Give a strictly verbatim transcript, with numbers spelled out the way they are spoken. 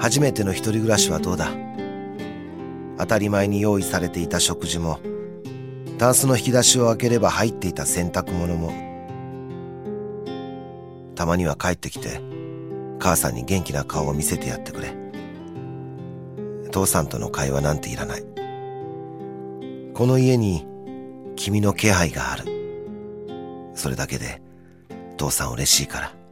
初めての一人暮らしはどうだ。当たり前に用意されていた食事も、タンスの引き出しを開ければ入っていた洗濯物も、たまには帰ってきて母さんに元気な顔を見せてやってくれ。父さんとの会話なんていらない。この家に君の気配がある。それだけで父さん嬉しいから。